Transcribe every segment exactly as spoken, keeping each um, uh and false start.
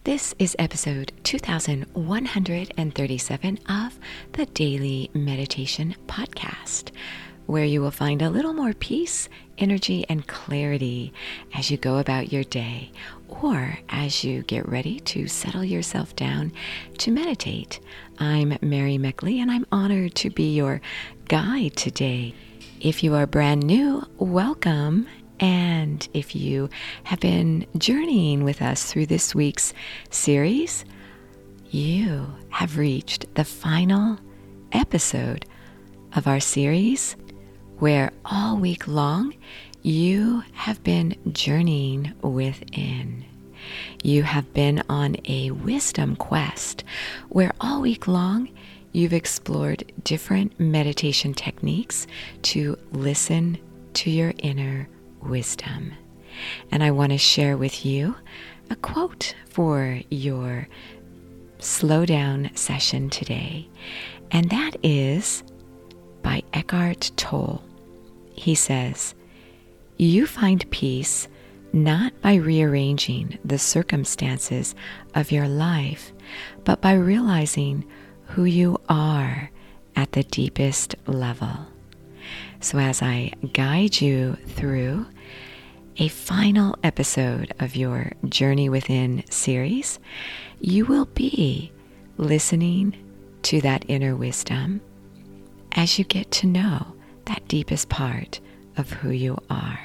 This is episode two thousand one hundred thirty-seven of the Daily Meditation Podcast, where you will find a little more peace, energy, and clarity as you go about your day or as you get ready to settle yourself down to meditate. I'm Mary Meckley, and I'm honored to be your guide today. If you are brand new, welcome. And if you have been journeying with us through this week's series, you have reached the final episode of our series, where all week long you have been journeying within. You have been on a wisdom quest where all week long you've explored different meditation techniques to listen to your inner wisdom. And I want to share with you a quote for your slow down session today. And that is by Eckhart Tolle. He says, "You find peace not by rearranging the circumstances of your life, but by realizing who you are at the deepest level." So as I guide you through a final episode of your Journey Within series, you will be listening to that inner wisdom as you get to know that deepest part of who you are.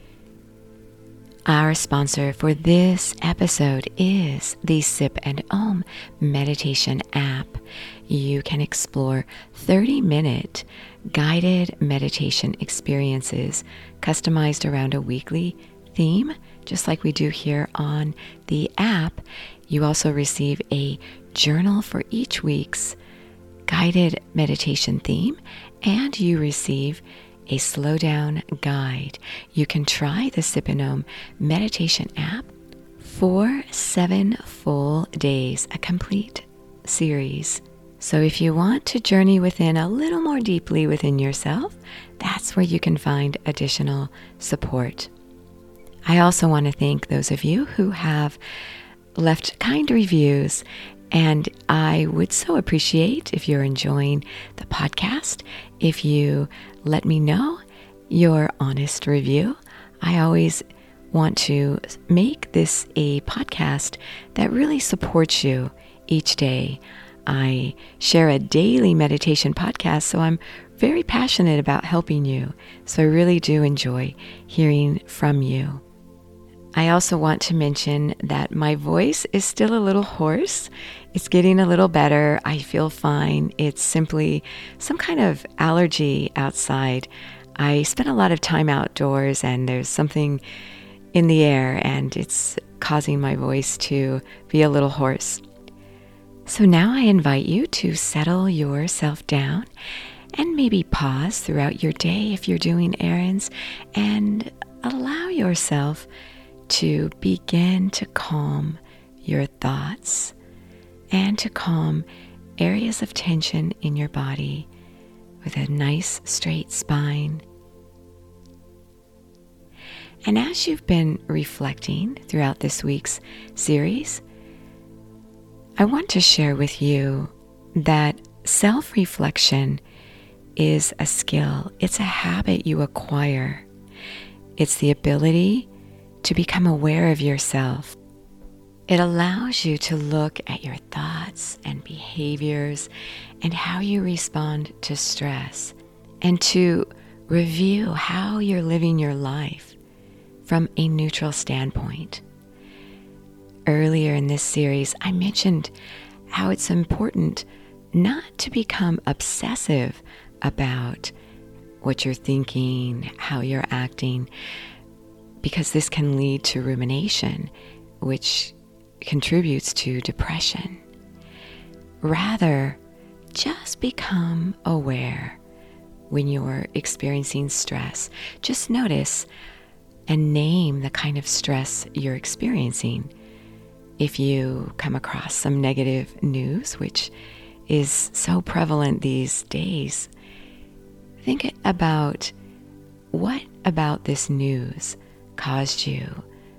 Our sponsor for this episode is the Sip and Om meditation app. You can explore thirty-minute guided meditation experiences customized around a weekly theme, just like we do here on the app. You also receive a journal for each week's guided meditation theme, and you receive a slow down guide. You can try the Sip and Om meditation app for seven full days, a complete series. So if you want to journey within a little more deeply within yourself, that's where you can find additional support. I also want to thank those of you who have left kind reviews, and I would so appreciate if you're enjoying the podcast, if you let me know your honest review. I always want to make this a podcast that really supports you each day. I share a daily meditation podcast, so I'm very passionate about helping you. So I really do enjoy hearing from you. I also want to mention that my voice is still a little hoarse. It's getting a little better. I feel fine. It's simply some kind of allergy outside. I spent a lot of time outdoors, and there's something in the air, and it's causing my voice to be a little hoarse. So now I invite you to settle yourself down and maybe pause throughout your day if you're doing errands, and allow yourself to begin to calm your thoughts and to calm areas of tension in your body with a nice straight spine. And as you've been reflecting throughout this week's series, I want to share with you that self-reflection is a skill. It's a habit you acquire. It's the ability to become aware of yourself. It allows you to look at your thoughts and behaviors and how you respond to stress, and to review how you're living your life from a neutral standpoint. Earlier in this series, I mentioned how it's important not to become obsessive about what you're thinking, how you're acting, because this can lead to rumination, which contributes to depression. Rather, just become aware when you're experiencing stress. Just notice and name the kind of stress you're experiencing. If you come across some negative news, which is so prevalent these days, think about what about this news caused you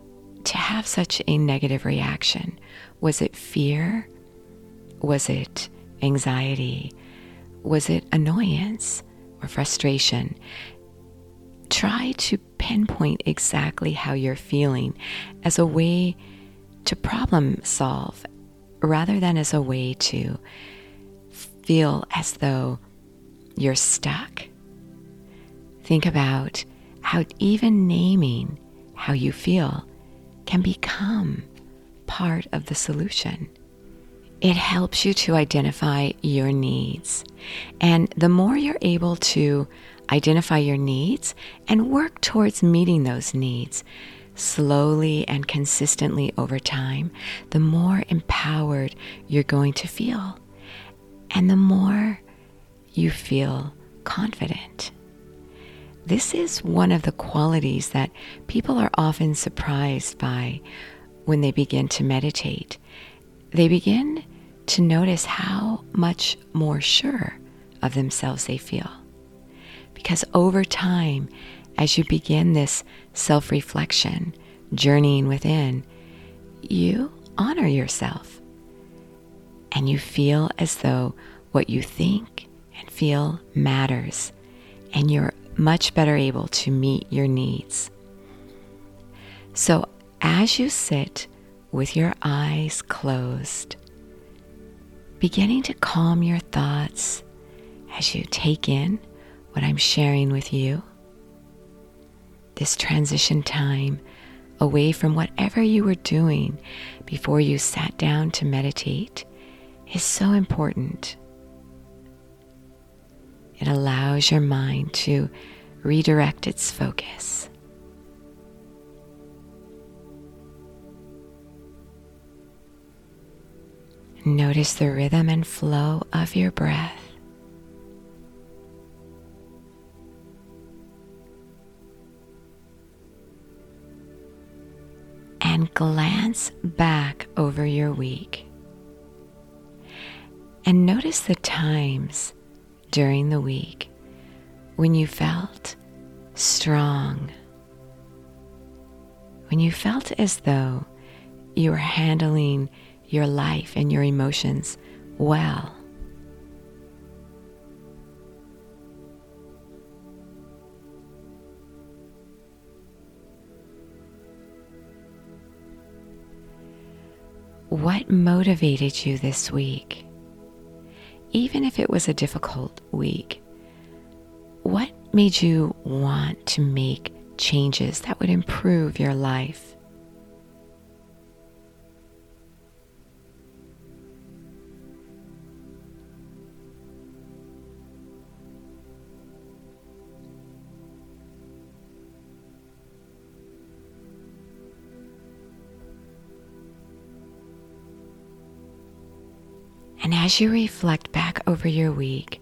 to have such a negative reaction? Was it fear? Was it anxiety? Was it annoyance or frustration? Try to pinpoint exactly how you're feeling as a way to problem solve rather than as a way to feel as though you're stuck. Think about how even naming how you feel can become part of the solution. It helps you to identify your needs. And the more you're able to identify your needs and work towards meeting those needs slowly and consistently over time, the more empowered you're going to feel. And the more you feel confident. This is one of the qualities that people are often surprised by when they begin to meditate. They begin to notice how much more sure of themselves they feel. Because over time, as you begin this self-reflection, journeying within, you honor yourself. And you feel as though what you think and feel matters. And you're much better able to meet your needs. So as you sit with your eyes closed, beginning to calm your thoughts as you take in what I'm sharing with you, this transition time away from whatever you were doing before you sat down to meditate is so important. It allows your mind to redirect its focus. Notice the rhythm and flow of your breath. And glance back over your week. And notice the times during the week when you felt strong, when you felt as though you were handling your life and your emotions well. What motivated you this week? Even if it was a difficult week, what made you want to make changes that would improve your life? And as you reflect back over your week,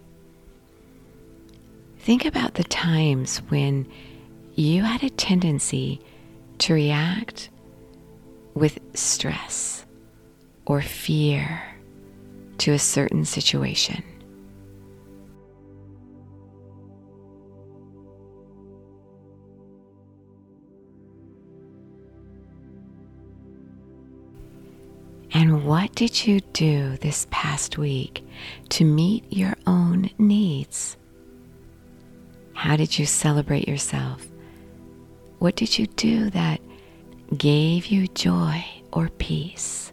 think about the times when you had a tendency to react with stress or fear to a certain situation. And what did you do this past week to meet your own needs? How did you celebrate yourself? What did you do that gave you joy or peace?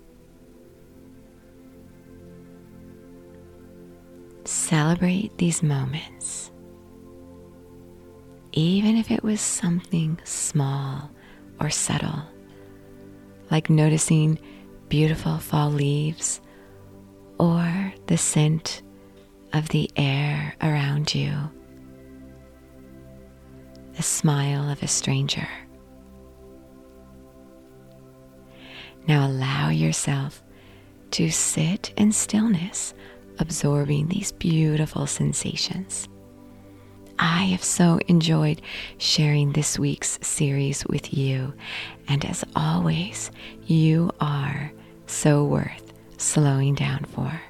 Celebrate these moments, even if it was something small or subtle, like noticing beautiful fall leaves or the scent of the air around you, the smile of a stranger. Now allow yourself to sit in stillness, absorbing these beautiful sensations. I have so enjoyed sharing this week's series with you, and as always, you are so worth slowing down for.